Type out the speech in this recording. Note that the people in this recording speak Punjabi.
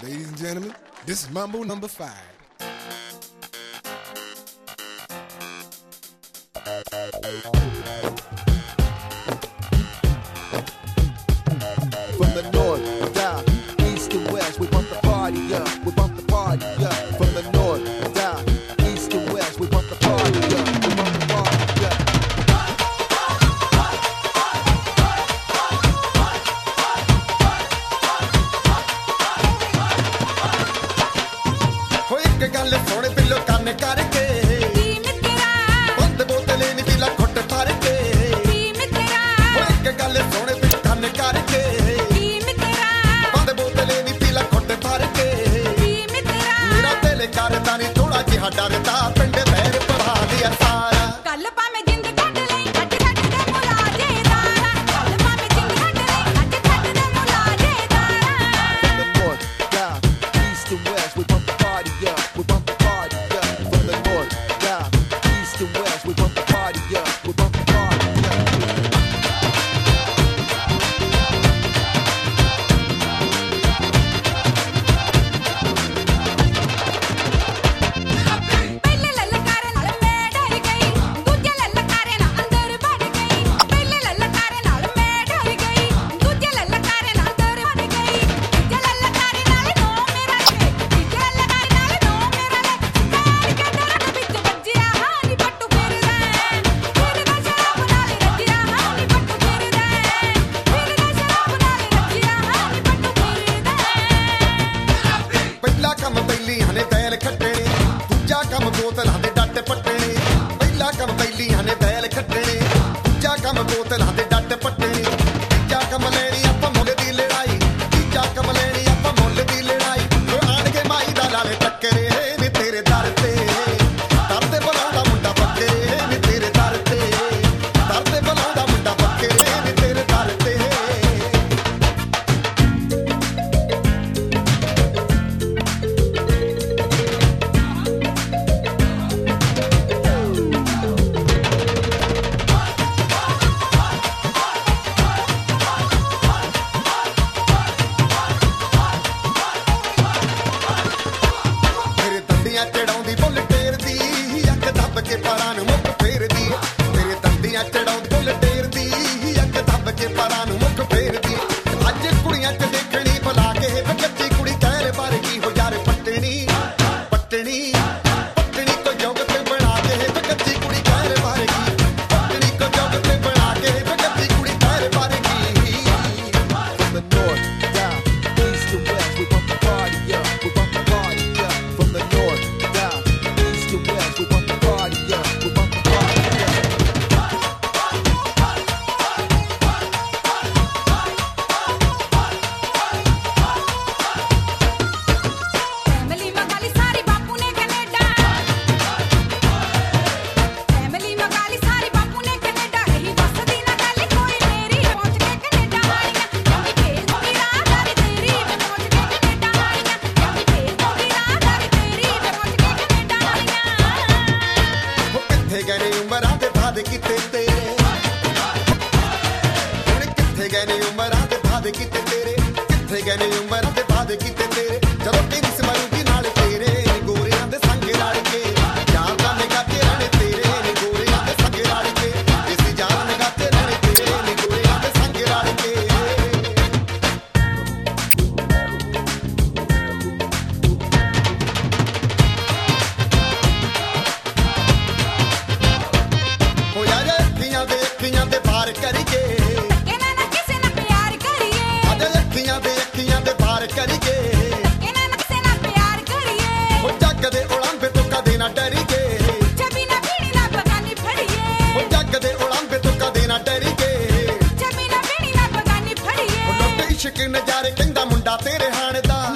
Ladies and gentlemen, this is Mambo number 5. From the north, down, east and west, we bump the party up, we bump the party up. From the north, down, east and west, we bump the party up, we bump the party up. हो एक गल सुन बिल्लो कन करके बंद बोतले नी दिला घुट भर के हो एक गल सुन बिल्लो कन करके बंद बोतले नी दिला घुट भर के मेरा दिल करदा नी थोड़ा जिहा डरदा पिंड बैर पढ़ा दिया सारा कल भावें जिंद कट लई अज छड्ड दे मुलाजे दारा कल भावें जिंद कट लई अज छड्ड दे मुलाजे Dara From the north, down, east and west, we bump the party up, we bump the party up. From the north, down, east and west, we bump the party up, we bump the party up. ਪਹਿਲੇ ਲਲਕਾਰੇ ਨਾਲ ਮੈਂ ਡਰ ਗਈ ਦੂਜੇ ਲਲਕਾਰੇ ਨਾਲ ਅੰਦਰ ਵੜ ਗਈ ਪਹਿਲੇ ਲਲਕਾਰੇ ਨਾਲ ਮੈਂ ਡਰ ਗਈ ਦੂਜੇ ਲਲਕਾਰੇ ਨਾਲ ਅੰਦਰ ਵੜ ਗਈ ਤੀਜੇ ਲਲਕਾਰੇ ਨਾਲ ਨੋ ਮੇਰਾ ਲੇ ਤੀਜੇ ਲਲਕਾਰੇ ਨਾਲ ਨੋ ਮੇਰਾ ਲੇ ਕਾਰ ਕੇ ਦਰਦ ਵਿੱਚ ਵੱਜਿਆ ਹਾਂ ਨੀ ਪੱਟੂ ਫਿਰਦਾ ਸ਼ਰਾਬ ਨਾਲ ਰੱਜਿਆ ਹਾਂ ਨੀ ਪੱਟੂ ਫਿਰਦਾ ਸ਼ਰਾਬ ਨਾਲ ਰੱਜਿਆ ਹਾਂ ਨੀ ਪੱਟੂ ਫਿਰਦਾ ਪਹਿਲਾ ਕੰਮ ਬੈਲੀਆਂ ਨੇ ਬੈਲ ਖੱਟਣੇ ਦੂਜਾ ਕੰਮ ਬੋਤਲਾਂ ਦੇ ਡੱਟ ਪੱਟਣੇ ਪਹਿਲਾ ਕੰਮ ਬੈਲੀਆਂ ਨੇ ਬੈਲ ਖੱਟਣੇ ਦੂਜਾ ਕੰਮ ਬੋਤਲਾਂ ਦੇ ਡੱਟ ਪੱਟਣੇ ਤੀਜਾ ਕੰਮ ਲੈਣੀ ਆਪਾਂ ਮੁੱਲ ਦੀ ਲੜਾਈ ਤੀਜਾ ਕੰਮ ਲੈਣੀ ਆਪਾਂ ਮੁੱਲ ਦੀ ਲੜਾਈ ਓ ਆਣ ਕੇ ਮਾਈ ਦਾ ਲਾਲੇ ਟੱਕਰੇ ਨੀ ਤੇਰੇ ਦਰ ਤੇ ਬੁਲਾਉਂਦਾ ਮੁੰਡਾ ਬੱਕਰੇ ਨੀ ਤੇਰੇ ਦਰ ਤੇ ਬੁਲਾਉਂਦਾ ਮੁੰਡਾ ਬੱਕਰੇ ਨੀ ਤੇਰੇ ਦਰ ਤੇ ਮੇਰੇ ਦੰਦੀਆਂ ਚੜਾਉਂਦੀ ਬੁੱਲ ਟੇਰਦੀ ਅੱਖ ਦੱਬ ਕੇ ਪਰਾਂ ਨੂੰ ਮੁੱਖ ਫੇਰਦੀ ਮੇਰੇ ਦੰਦੀਆਂ ਚੜਾਉਂਦੀ ਬੁੱਲ ਟੇਰਦੀ ਅੱਖ ਦੱਬ ਕੇ ਪਰਾਂ ਨੂੰ ਮੁੱਖ ਫੇਰਦੀ ਅੱਜ ਕੁੜੀਆਂ ਚ ਦੇਖਣੀ ਬੁਲਾ ਕੇ ਬੱਚੀ ਕੁੜੀ ਕਹਿਰ ਵਰਗੀ ਹੋ ਯਾਰ ਪੱਟਣੀ ਪੱਟਣੀ ਪੱਟਣੀ ਕੋ ਜੋਗ ਤੇ ਬਣਾ ਕੇ ਬੱਚੀ ਕੁੜੀ ਕਹਿਰ ਵਰਗੀ ਪੱਟਣੀ ਕੋ ਜੋਗ ਤੇ ਬਣਾ ਕੇ ਬੱਚੀ ਕੁੜੀ ਕਹਿਰ ਵਰਗੀ From the north, down, east and west, we bump the party up, we bump the party up. From the north, down, east and west, we bump the party up, we bump the party up. Family ਮਗਾਲੀ ਸਾਰੀ ਬਾਪੂ ਨੇ ਕੈਨੇਡਾ ਫੈਮਿਲੀ ਮਗਾਲੀ ਸਾਰੀ ਬਾਪੂ ਨੇ ਕੈਨੇਡਾ ਰਹੀ ਵਸਦੀ ਨਾ ਗੱਲ ਕੋਈ ਮੇਰੀ ਪਹੁੰਚ ਕੇ ਕੈਨੇਡਾ ਵਾਲੀਆਂ ਜਾਂਦੀ ਫੇਰ ਹੋਗੀ ਰਾਹਦਾਰੀ ਤੇਰੀ ਮੈਂ ਪਹੁੰਚ ਕੇ ਕੈਨੇਡਾ ਵਾਲੀਆਂ ਜਾਂਦੀ ਫੇਰ ਹੋਗੀ ਰਾਹਦਾਰੀ ਤੇਰੀ ਮੈਂ ਪਹੁੰਚ ਕੇ ਕੈਨੇਡਾ ਵਾਲੀਆਂ ਉਹ ਕਿੱਥੇ ਗਏ ਨੇ ਉਮਰਾਂ ਦੇ ਵਾਅਦੇ ਕੀਤੇ ਤੇਰੇ ਹੁਣ ਕਿੱਥੇ ਗਏ ਨੇ ਉਮਰਾਂ ਦੇ ਵਾਅਦੇ ਕੀਤੇ ਤੇਰੇ ਕਿੱਥੇ ਗਏ ਨੇ ਉਮਰਾਂ ਦੇ ਵਾਅਦੇ ਕੀਤੇ ਤੇਰੇ ਜਦੋਂ ਤੇਰੀ ਸਮਰੂਗੀ ਨਾਲ ਤੇਰੇ ਗੋਰਿਆਂ ਦੇ ਸੰਗ ਲੜ ਕੇ ਯਾਰ ਦਾ ਨਿਗਾਹ ਤੇ ਰਹਿਣੇ ਤੇਰੇ ਨੇ ਗੋਰਿਆਂ ਦੇ ਸੰਗ ਲੜ ਕੇ ਇਸੀ ਜਾਨ ਨਿਗਾਹ ਤੇ ਰਹਿਣੇ ਤੇਰੇ ਨੇ ਗੋਰਿਆਂ ਦੇ ਸੰਗ ਲੜ ਕੇ ਹੋ ਯਾਰ ਅੱਖੀਆਂ ਦੇ ਪਾਰ ਕਰੀਏ ਇਹਨਾਂ ਨਾਲ ਕਿਸੇ ਨਾਲ ਪਿਆਰ ਕਰੀਏ ਅਜੇ ਅੱਖੀਆਂ ਦੇ ਪਾਰ ਕਰੀਏ ਇਹਨਾਂ ਨਾਲ ਕਿਸੇ ਨਾਲ ਪਿਆਰ ਕਰੀਏ ਉਹ ਜੱਗ ਦੇ ਉਲੰਭੇ ਤੋਂ ਕਦੇ ਨਾ ਡਰੀਏ ਛਬੀ ਨਾ ਪੀਣੀ ਨਾ ਬਗਾਨੀ ਫੜੀਏ ਉਹ ਜੱਗ ਦੇ ਉਲੰਭੇ ਤੋਂ ਕਦੇ ਨਾ ਡਰੀਏ ਛਬੀ ਨਾ ਪੀਣੀ ਨਾ ਬਗਾਨੀ ਫੜੀਏ ਉਹ ਲੁੱਟ ਇਸ਼ਕ ਨਜ਼ਾਰੇ ਕਹਿੰਦਾ ਮੁੰਡਾ ਤੇਰੇ ਹਾਣ ਦਾ